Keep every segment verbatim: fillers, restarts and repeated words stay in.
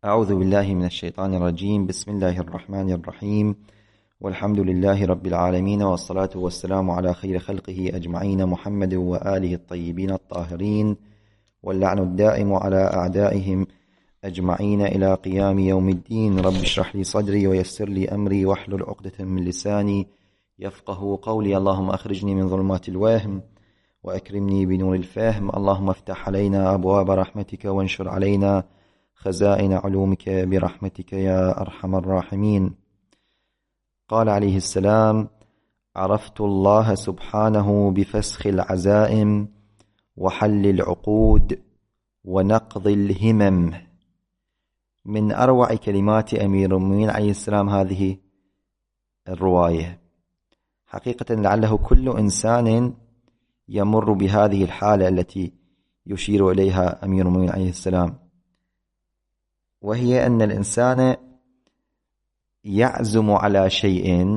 أعوذ بالله من الشيطان الرجيم. بسم الله الرحمن الرحيم، والحمد لله رب العالمين، والصلاة والسلام على خير خلقه أجمعين محمد وآله الطيبين الطاهرين، واللعن الدائم على أعدائهم أجمعين إلى قيام يوم الدين. رب اشرح لي صدري ويسر لي أمري واحلل عقدة من لساني يفقه قولي. اللهم أخرجني من ظلمات الوهم وأكرمني بنور الفهم. اللهم افتح علينا أبواب رحمتك وانشر علينا خزائن علومك برحمتك يا أرحم الراحمين. قال عليه السلام: عرفت الله سبحانه بفسخ العزائم وحل العقود ونقض الهمم. من أروع كلمات أمير المؤمنين عليه السلام هذه الرواية. حقيقة لعله كل إنسان يمر بهذه الحالة التي يشير إليها أمير المؤمنين عليه السلام، وهي أن الإنسان يعزم على شيء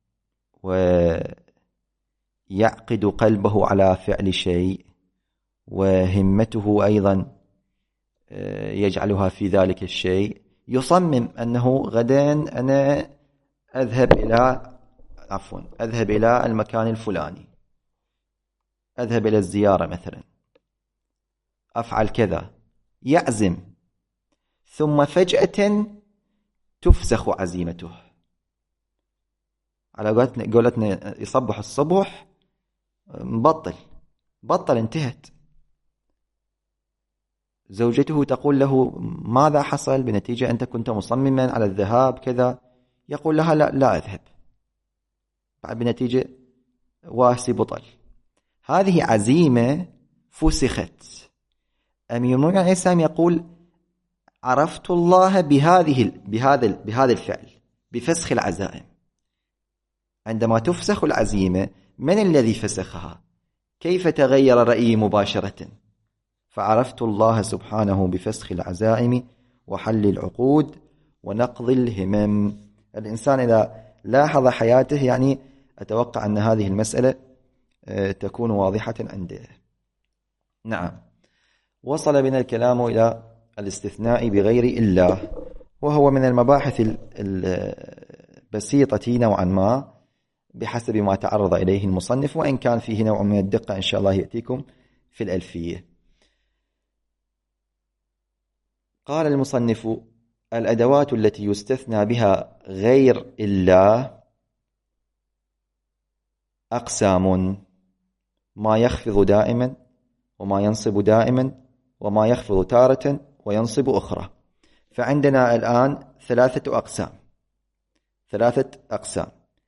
ويعقد قلبه على فعل شيء، وهمته أيضا يجعلها في ذلك الشيء. يصمم أنه غدا أنا أذهب إلى عفوا أذهب إلى المكان الفلاني، أذهب إلى الزيارة مثلا، أفعل كذا، يعزم، ثم فجأة تفسخ عزيمته. على قولتنا يصبح الصبح مبطل بطل انتهت. زوجته تقول له: ماذا حصل؟ بنتيجة أنت كنت مصمما على الذهاب كذا. يقول لها: لا لا أذهب. بعد بنتيجة واسي بطل. هذه عزيمة فسخت. أمير المؤمنين عليه السلام يقول: عرفت الله بهذه بهذا بهذا الفعل، بفسخ العزائم. عندما تفسخ العزيمة، من الذي فسخها؟ كيف تغير رأيي مباشرة؟ فعرفت الله سبحانه بفسخ العزائم وحل العقود ونقض الهمم. الإنسان إذا لاحظ حياته يعني أتوقع أن هذه المسألة تكون واضحة عنده. نعم. وصل بنا الكلام إلى الاستثناء بغير إلا، وهو من المباحث البسيطة نوعا ما بحسب ما تعرض إليه المصنف، وإن كان فيه نوع من الدقة إن شاء الله يأتيكم في الألفية. قال المصنف: الأدوات التي يستثنى بها غير إلا أقسام: ما يخفض دائما، وما ينصب دائما، وما يخفض تارة وينصب أخرى. فعندنا الآن ثلاثة أقسام ثلاثة أقسام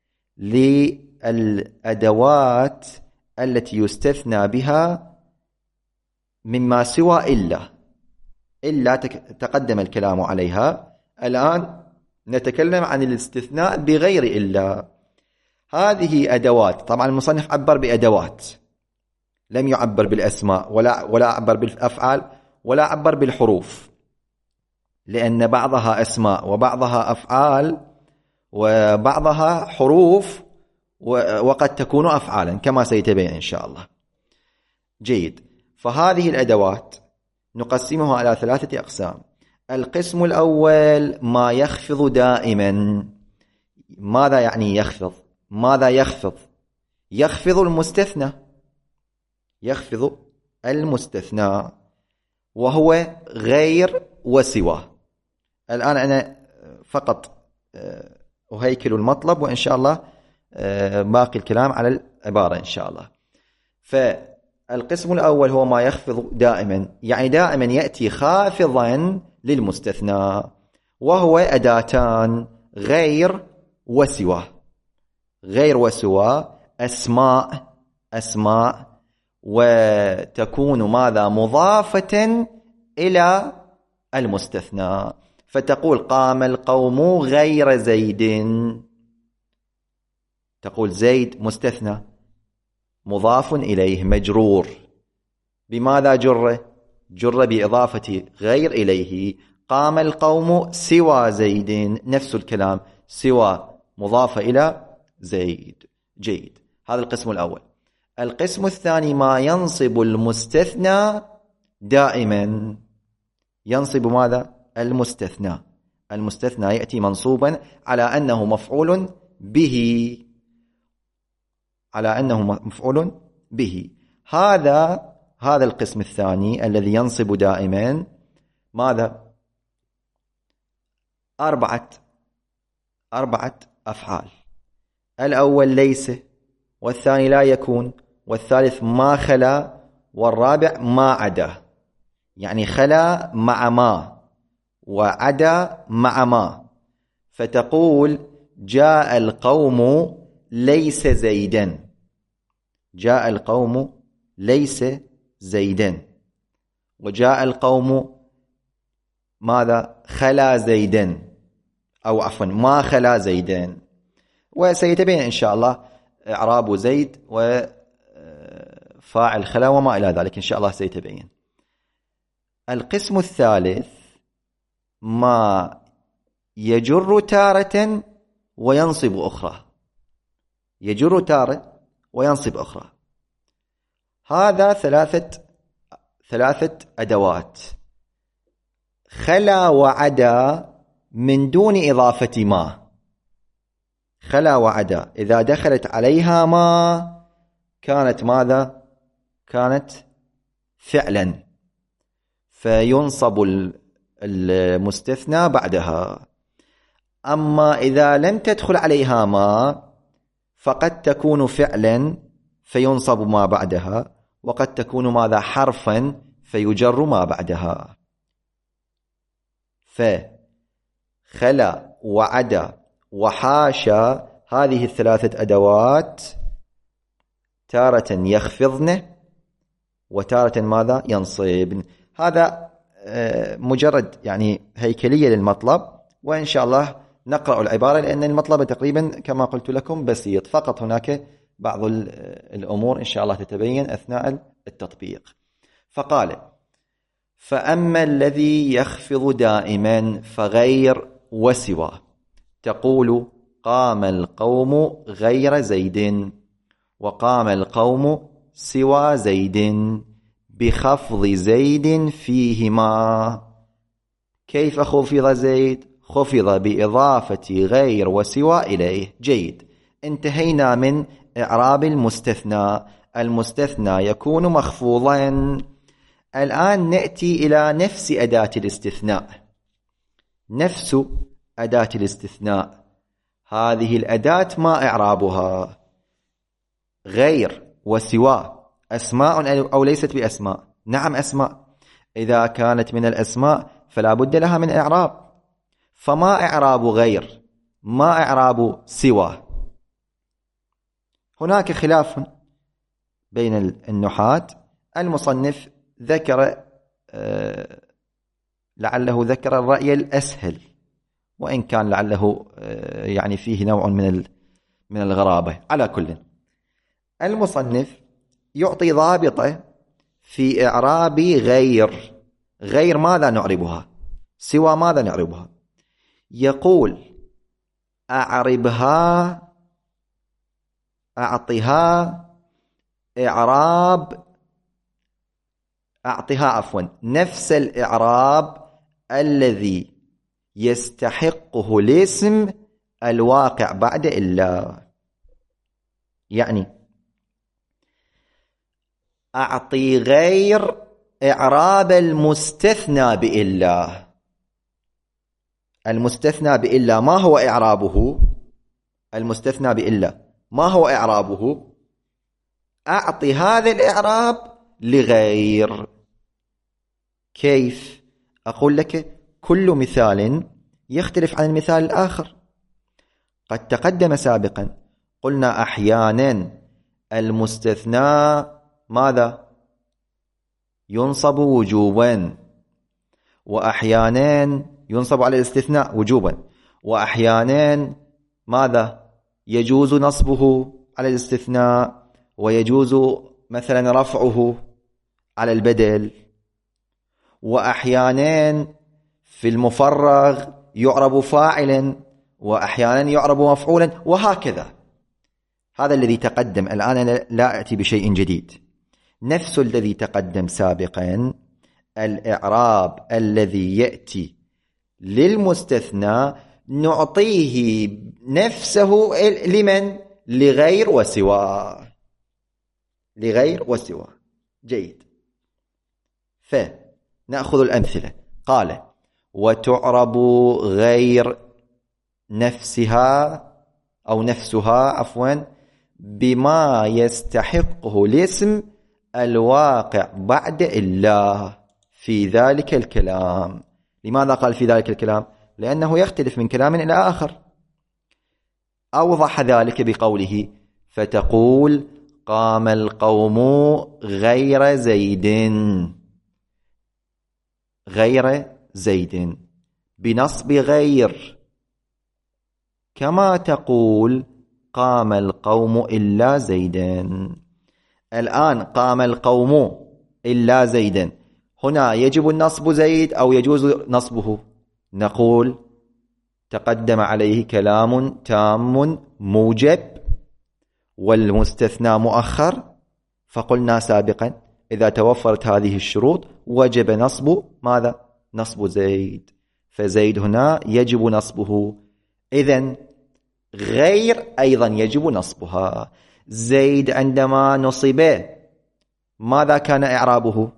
للأدوات التي يستثنى بها مما سوى إلا. إلا تقدم الكلام عليها، الآن نتكلم عن الاستثناء بغير إلا. هذه أدوات، طبعا المصنف عبر بأدوات، لم يعبر بالأسماء ولا ولا عبر بالأفعال ولا عبر بالحروف، لأن بعضها أسماء وبعضها أفعال وبعضها حروف وقد تكون أفعالا كما سيتبين إن شاء الله. جيد. فهذه الأدوات نقسمها على ثلاثة أقسام. القسم الأول: ما يخفض دائما. ماذا يعني يخفض؟ ماذا يخفض؟ يخفض المستثنى يخفض المستثنى وهو غير وسوى. الآن أنا فقط أهيكل المطلب، وإن شاء الله باقي الكلام على العبارة إن شاء الله. فالقسم الأول هو ما يخفض دائما، يعني دائما يأتي خافضا للمستثنى، وهو أداتان: غير وسوى. غير وسوى أسماء أسماء وتكون ماذا؟ مضافة إلى المستثنى. فتقول: قام القوم غير زيد. تقول زيد مستثنى مضاف إليه مجرور. بماذا جر؟ جر بإضافة غير إليه. قام القوم سوى زيد، نفس الكلام، سوى مضافة إلى زيد. جيد. هذا القسم الأول. القسم الثاني: ما ينصب المستثنى دائما. ينصب ماذا؟ المستثنى. المستثنى يأتي منصوبا على أنه مفعول به، على أنه مفعول به. هذا هذا القسم الثاني الذي ينصب دائما ماذا؟ أربعة أربعة أفعال. الأول ليس، والثاني لا يكون، والثالث ما خلا، والرابع ما عدا. يعني خلا مع ما، وعدا مع ما. فتقول جاء القوم ليس زيدا، جاء القوم ليس زيدا، وجاء القوم ماذا؟ خلا زيدا، أو عفوا ما خلا زيدا. وسيتبين إن شاء الله إعراب زيد وفاعل خلا وما إلى ذلك، إن شاء الله سيتبين. القسم الثالث ما يجر تارة وينصب أخرى، يجر تارة وينصب أخرى. هذا ثلاثة ثلاثة أدوات: خلا وعدا من دون إضافة ما. خلا وعدا إذا دخلت عليها ما كانت ماذا؟ كانت فعلا، فينصب المستثنى بعدها. أما إذا لم تدخل عليها ما فقد تكون فعلا فينصب ما بعدها، وقد تكون ماذا؟ حرفا فيجر ما بعدها. فخلا وعدا وحاشا هذه الثلاثة أدوات تارة يخفضن وتارة ماذا؟ ينصبن. هذا مجرد يعني هيكلية للمطلب، وإن شاء الله نقرأ العبارة لأن المطلب تقريبا كما قلت لكم بسيط، فقط هناك بعض الأمور إن شاء الله تتبين أثناء التطبيق. فقال: فأما الذي يخفض دائما فغير وسوى، تقول قام القوم غير زيد، وقام القوم سوى زيد، بخفض زيد فيهما. كيف خفض زيد؟ خفض بإضافة غير وسوى إليه. جيد، انتهينا من إعراب المستثنى. المستثنى يكون مخفوضا. الآن نأتي إلى نفس أداة الاستثناء. نفس أداة الاستثناء هذه الأداة ما إعرابها؟ غير وسوى أسماء أو ليست بأسماء؟ نعم أسماء. إذا كانت من الأسماء فلا بد لها من إعراب. فما إعراب غير؟ ما إعراب سوى؟ هناك خلاف بين النحاة. المصنف ذكر آه لعله ذكر الرأي الأسهل، وإن كان لعله آه يعني فيه نوع من من الغرابة. على كل، المصنف يعطي ضابطة في إعراب غير. غير ماذا نعربها؟ سوى ماذا نعربها؟ يقول: أعربها أعطها إعراب أعطها عفوا نفس الإعراب الذي يستحقه الاسم الواقع بعد إلا. يعني أعطي غير إعراب المستثنى بإلا. المستثنى بإلا ما هو إعرابه؟ المستثنى بإلا ما هو إعرابه؟ أعطي هذا الإعراب لغير. كيف؟ أقول لك كل مثال يختلف عن المثال الآخر. قد تقدم سابقا قلنا أحيانا المستثنى ماذا؟ ينصب وجوبا، وأحيانا ينصب على الاستثناء وجوبا، وأحيانا ماذا؟ يجوز نصبه على الاستثناء، ويجوز مثلا رفعه على البدل، وأحيانا في المفرغ يعرب فاعلا، وأحيانا يعرب مفعولا، وهكذا. هذا الذي تقدم. الآن لا أتي بشيء جديد، نفس الذي تقدم سابقا. الإعراب الذي يأتي للمستثنى نعطيه نفسه لمن؟ لغير وسواه، لغير وسواه. جيد. فنأخذ الأمثلة. قال وتعرب غير نفسها أو نفسها عفوا بما يستحقه الاسم الواقع بعد الله في ذلك الكلام. لماذا قال في ذلك الكلام؟ لأنه يختلف من كلام إلى آخر. أوضح ذلك بقوله فتقول قام القوم غير زيد، غير زيد بنصب غير، كما تقول قام القوم إلا زيدا. الآن قام القوم إلا زيدا، هنا يجب النصب زيد أو يجوز نصبه؟ نقول تقدم عليه كلام تام موجب والمستثنى مؤخر، فقلنا سابقا إذا توفرت هذه الشروط وجب نصب ماذا؟ نصب زيد، فزيد هنا يجب نصبه. إذن غير أيضا يجب نصبها. زيد عندما نصب ماذا كان إعرابه؟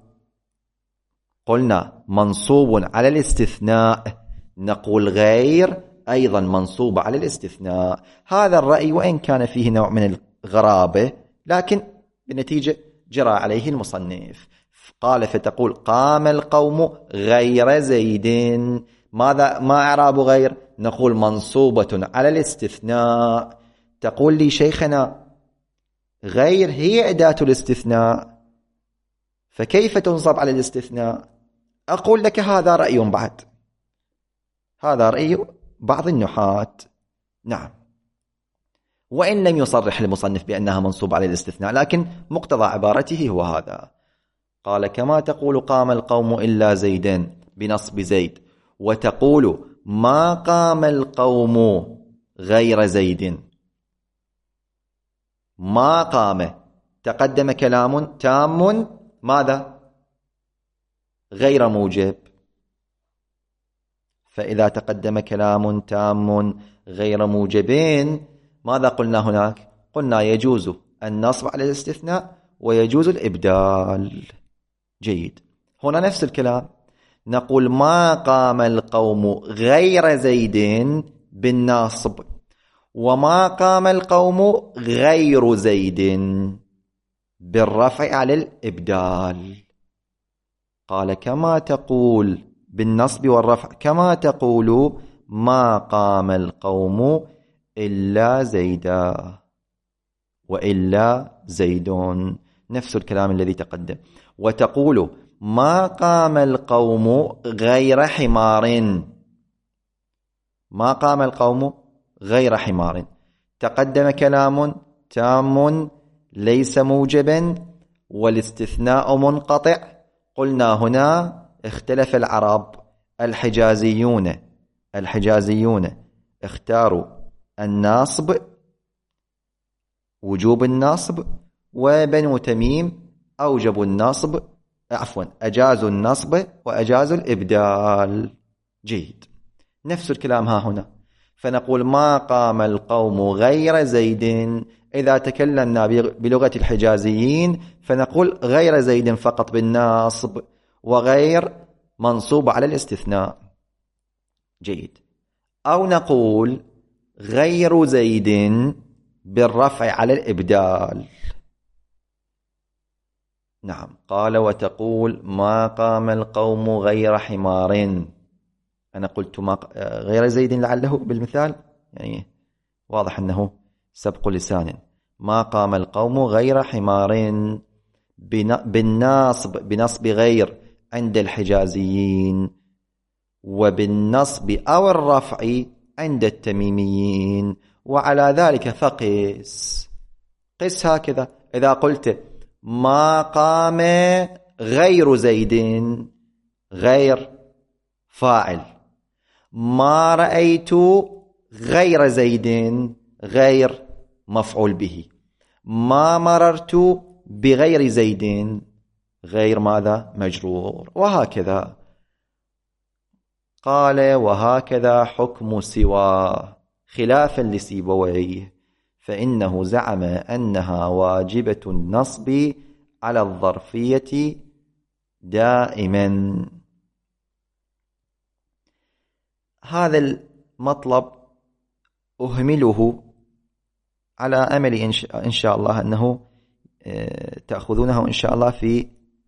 قلنا منصوب على الاستثناء، نقول غير أيضا منصوب على الاستثناء. هذا الرأي وإن كان فيه نوع من الغرابة لكن بالنتيجة جرى عليه المصنف. قال فتقول قام القوم غير زيد، ماذا ما إعراب غير؟ نقول منصوبة على الاستثناء. تقول لي شيخنا غير هي أداة الاستثناء، فكيف تنصب على الاستثناء؟ أقول لك هذا رأي بعد، هذا رأي بعض النحاة. نعم، وإن لم يصرح المصنف بأنها منصوب على الاستثناء، لكن مقتضى عبارته هو هذا. قال كما تقول قام القوم إلا زيدا بنصب زيد، وتقول ما قام القوم غير زيد. ما قام تقدم كلام تام ماذا؟ غير موجب. فإذا تقدم كلام تام غير موجبين ماذا قلنا هناك؟ قلنا يجوز النصب على الاستثناء ويجوز الإبدال. جيد. هنا نفس الكلام، نقول ما قام القوم غير زيد بالناصب، وما قام القوم غير زيد بالرفع على الإبدال. قال كما تقول بالنصب والرفع، كما تقول ما قام القوم إلا زيدا وإلا زيدون، نفس الكلام الذي تقدم. وتقول ما قام القوم غير حمار، ما قام القوم غير حمار، تقدم كلام تام ليس موجبا والاستثناء منقطع. قلنا هنا اختلف العرب، الحجازيون الحجازيون اختاروا الناصب وجوب الناصب، وبنو تميم أوجبوا الناصب عفوا أجازوا النصب وأجازوا الإبدال. جيد. نفس الكلام ها هنا، فنقول ما قام القوم غير زيد. إذا تكلمنا بلغة الحجازيين فنقول غير زيد فقط بالناصب، وغير منصوب على الاستثناء. جيد. أو نقول غير زيد بالرفع على الإبدال. نعم. قال وتقول ما قام القوم غير حمار. أنا قلت ما غير زيد لعله بالمثال يعني واضح أنه سبق لسان. ما قام القوم غير حمار بالناصب، بنصب غير عند الحجازيين، وبالنصب أو الرفع عند التميميين. وعلى ذلك فقس، قس هكذا. إذا قلت ما قام غير زيد، غير فاعل. ما رأيت غير زيد، غير مفعول به. ما مررت بغير زيد، غير ماذا؟ مجرور. وهكذا. قال وهكذا حكم سوى خلافا لسيبويه، فإنه زعم أنها واجبة النصب على الظرفية دائما. هذا المطلب أهمله على أمل إن شاء الله أنه تأخذونه إن شاء الله في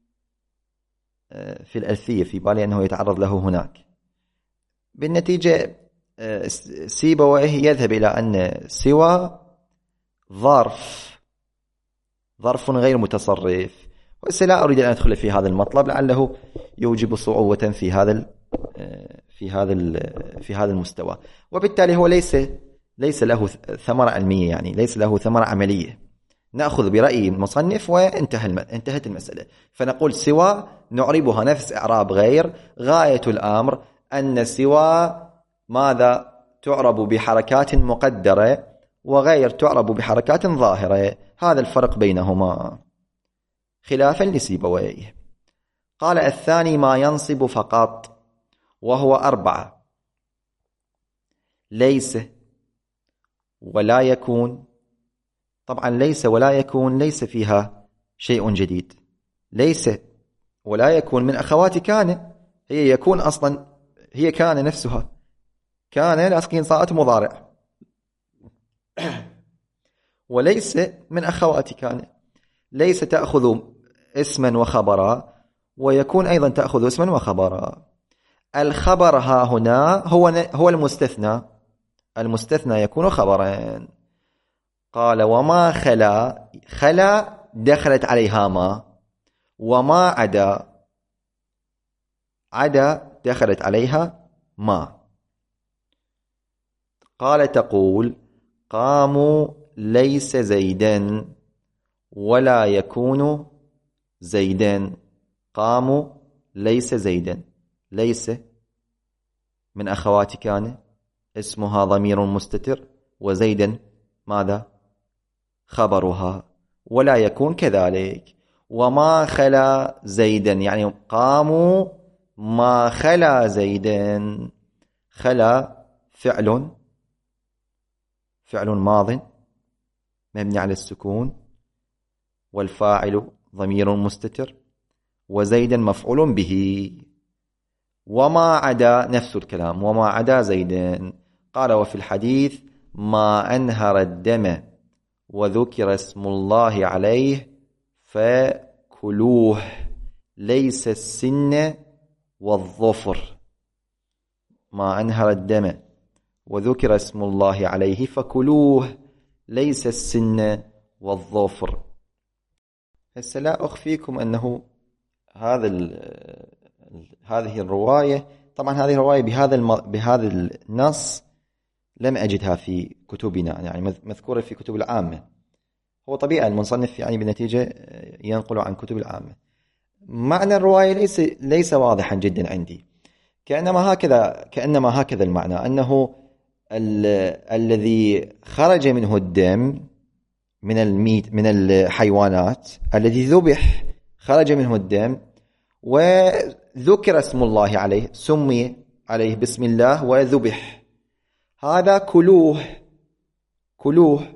في الألفية، في بالي أنه يتعرض له هناك. بالنتيجة سيبويه يذهب إلى أن سوى ظرف ظرف غير متصرف، ولا أريد أن أدخل في هذا المطلب لعله يوجب صعوبة في هذا في هذا في هذا المستوى، وبالتالي هو ليس ليس له ثمرة علمية، يعني ليس له ثمرة عملية. نأخذ برأي المصنف وانتهى انتهت المسألة، فنقول سوى نعربها نفس إعراب غير. غاية الأمر أن سوى ماذا تعرب بحركات مقدرة وغير تعرب بحركات ظاهرة، هذا الفرق بينهما خلافا لسيبويه. قال الثاني ما ينصب فقط، وهو أربعة: ليس ولا يكون. طبعا ليس ولا يكون ليس فيها شيء جديد. ليس ولا يكون من أخوات كان، هي يكون أصلا هي كان نفسها، كان لكن صارت مضارع، وليس من أخوات كان. ليس تأخذ اسما وخبرا، ويكون أيضا تأخذ اسما وخبرا. الخبر ها هنا هو هو المستثنى، المستثنى يكون خبرا. قال وما خلا، خلا دخلت عليها ما، وما عدا، عدا دخلت عليها ما. قال تقول قاموا ليس زيدا ولا يكون زيدا. قاموا ليس زيدا، ليس من أخوات كان اسمها ضمير مستتر، وزيدا ماذا؟ خبرها. ولا يكون كذلك. وما خلا زيدا يعني قاموا ما خلا زيدا. خلا فعل فعل ماض مبني على السكون، والفاعل ضمير مستتر، وزيدا مفعول به. وما عدا نفس الكلام، وما عدا زيدا. قال وفي الحديث ما أنهر الدم وذكر اسم الله عليه فكلوه، ليس السن والظفر. ما أنهر الدم وذكر اسم الله عليه فكلوه، ليس السن والظفر. هسه لا أخفيكم أنه هذا هذه الرواية، طبعا هذه الرواية بهذا الم... بهذا النص لم أجدها في كتبنا، يعني مذكورة في كتب العامة. هو طبيعي المصنف يعني بالنتيجة ينقل عن كتب العامة. معنى الرواية ليس ليس واضحا جدا عندي، كأنما هكذا كأنما هكذا المعنى أنه ال... الذي خرج منه الدم من الميت من الحيوانات، الذي ذبح خرج منه الدم وذكر اسم الله عليه، سمي عليه بسم الله وذبح، هذا كلوه. كلوه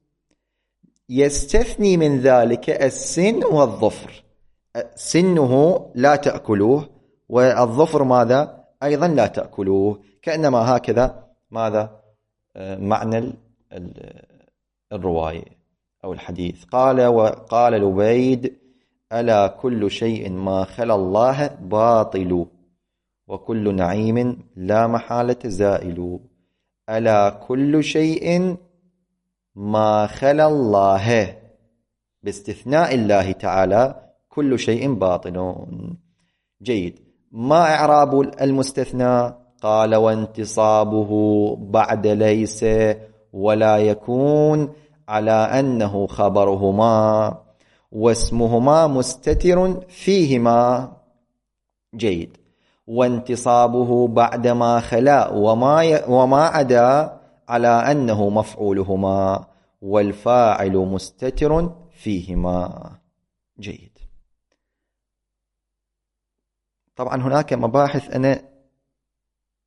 يستثني من ذلك السن والظفر. سنه لا تأكلوه، والظفر ماذا؟ أيضا لا تأكلوه. كأنما هكذا ماذا معنى الرواية أو الحديث. قال وقال لبيد ألا كل شيء ما خلا الله باطل، وكل نعيم لا محالة زائل. ألا كل شيء ما خلا الله، باستثناء الله تعالى كل شيء باطل. جيد. ما إعراب المستثنى؟ قال وانتصابه بعد ليس ولا يكون على أنه خبرهما واسمهما مستتر فيهما. جيد. وانتصابه بعدما خلا وما, وما عدا على أنه مفعولهما والفاعل مستتر فيهما. جيد. طبعا هناك مباحث أنا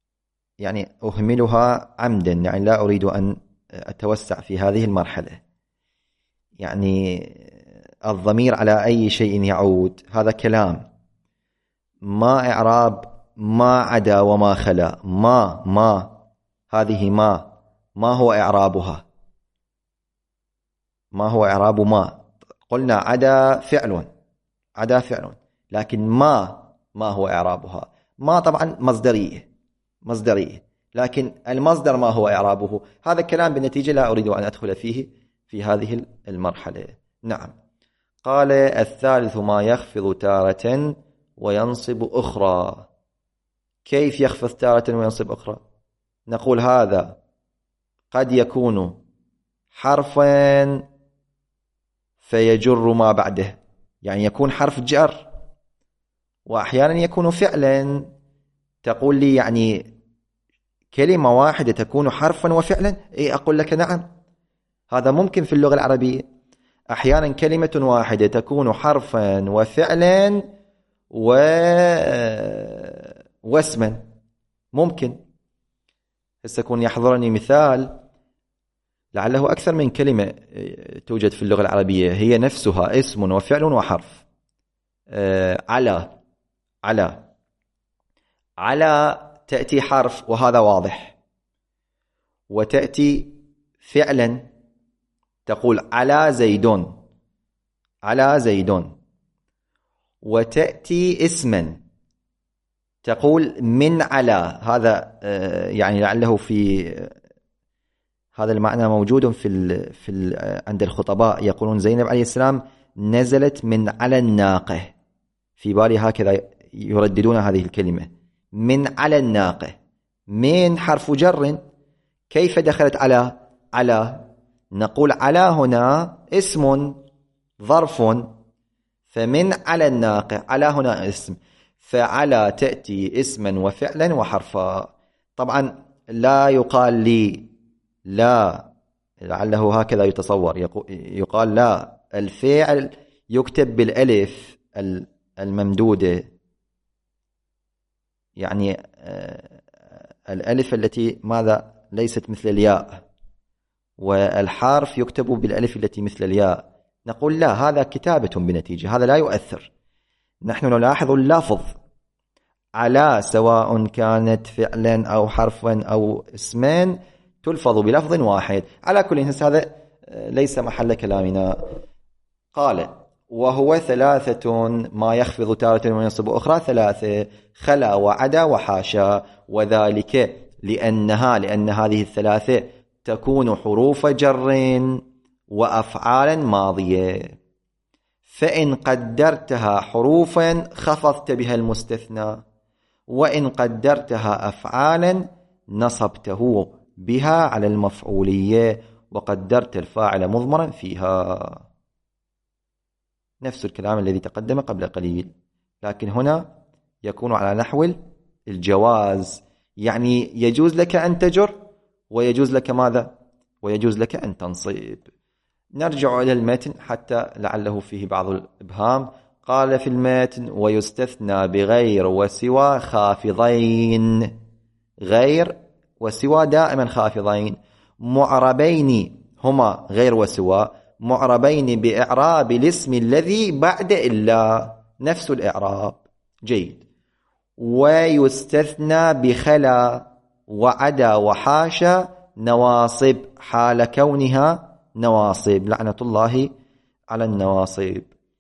يعني أهملها عمدا، يعني لا أريد أن أتوسع في هذه المرحلة. يعني الضمير على أي شيء يعود، هذا كلام. ما إعراب ما عدا وما خلا، ما ما هذه ما ما هو إعرابها؟ ما هو إعراب ما؟ قلنا عدا فعل، عدا فعل، لكن ما ما هو إعرابها؟ ما طبعا مصدرية، مصدرية، لكن المصدر ما هو إعرابه؟ هذا الكلام بالنتيجة لا أريد أن أدخل فيه في هذه المرحلة. نعم. قال الثالث ما يخفض تارة وينصب أخرى. كيف يخفض تارة وينصب أخرى؟ نقول هذا قد يكون حرفا فيجر ما بعده، يعني يكون حرف جر، وأحيانا يكون فعلا. تقول لي يعني كلمة واحدة تكون حرفا وفعلا؟ إيه، أقول لك نعم، هذا ممكن في اللغة العربية. أحيانا كلمة واحدة تكون حرفا وفعلا و... واسما، ممكن. سيكون يحضرني مثال لعله أكثر من كلمة توجد في اللغة العربية هي نفسها اسم وفعل وحرف. على على على تأتي حرف وهذا واضح، وتأتي فعلا تقول على زيدون، على زيدون. وتأتي اسما تقول من على، هذا يعني لعله في هذا المعنى موجود في ال في ال عند الخطباء، يقولون زينب عليه السلام نزلت من على الناقة، في بالي هكذا يرددون هذه الكلمة، من على الناقة. من حرف جر، كيف دخلت على؟ على نقول على هنا اسم ظرف، فمن على الناقة، على هنا اسم، فعلى تأتي اسما وفعلا وحرفا. طبعا لا يقال لي لا، لعله هكذا يتصور، يقال لا، الفعل يكتب بالألف الممدودة، يعني الألف التي ماذا ليست مثل الياء، والحرف يكتب بالألف التي مثل الياء. نقول لا، هذا كتابة بنتيجة، هذا لا يؤثر. نحن نلاحظ اللفظ على، سواء كانت فعلا أو حرفا أو اسمان، تلفظ بلفظ واحد. على كل حال هذا ليس محل كلامنا. قال وهو ثلاثة ما يخفض تارة وينصب أخرى، ثلاثة: خلا وعدا وحاشا، وذلك لأنها لأن هذه الثلاثة تكون حروف جر وأفعالا ماضية، فإن قدرتها حروفا خفضت بها المستثنى، وإن قدرتها أفعالا نصبته بها على المفعولية، وقدرت الفاعل مضمرا فيها. نفس الكلام الذي تقدم قبل قليل، لكن هنا يكون على نحو الجواز، يعني يجوز لك أن تجر ويجوز لك ماذا؟ ويجوز لك أن تنصب. نرجع إلى المتن حتى لعله فيه بعض الإبهام. قال في المتن ويستثنى بغير وسوى خافضين، غير وسوى دائما خافضين، معربين هما غير وسوى، معربين بإعراب الاسم الذي بعد إلا، نفس الإعراب. جيد. ويستثنى بخلا وعدا وحاشا نواصب، حال كونها نواصب، لعنة الله على النواصب.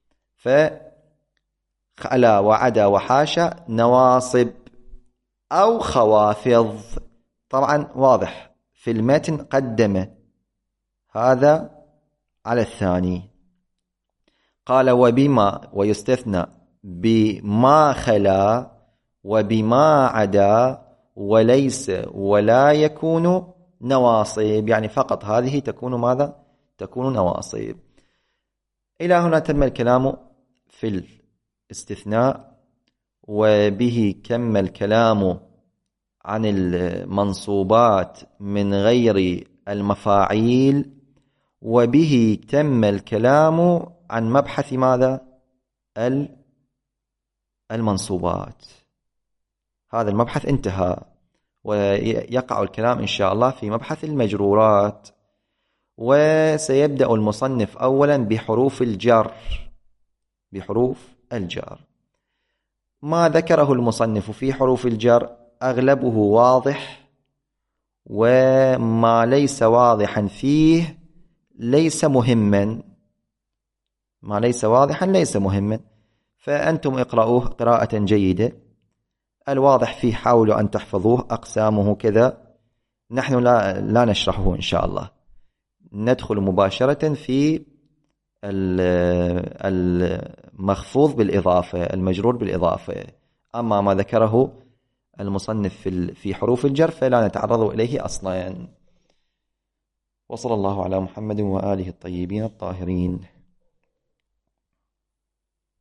فخلا وعدا وحاشا نواصب أو خوافض. طبعا واضح في المتن قدم هذا على الثاني. قال وبما، ويستثنى بما خلا وبما عدا وليس ولا يكون نواصب، يعني فقط هذه تكون ماذا؟ تكون نواصب. إلى هنا تم الكلام في الاستثناء، وبه كم الكلام عن المنصوبات من غير المفاعيل، وبه تم الكلام عن مبحث ماذا؟ المنصوبات. هذا المبحث انتهى، ويقع الكلام إن شاء الله في مبحث المجرورات. وسيبدأ المصنف أولا بحروف الجر، بحروف الجر. ما ذكره المصنف في حروف الجر أغلبه واضح، وما ليس واضحا فيه ليس مهما، ما ليس واضحا ليس مهما، فأنتم اقرأوه قراءة جيدة. الواضح فيه حاولوا أن تحفظوه، أقسامه كذا، نحن لا, لا نشرحه إن شاء الله، ندخل مباشرة في المخفوض بالإضافة، المجرور بالإضافة. أما ما ذكره المصنف في حروف الجر فلا نتعرض إليه أصلا. وصلى الله على محمد وآله الطيبين الطاهرين.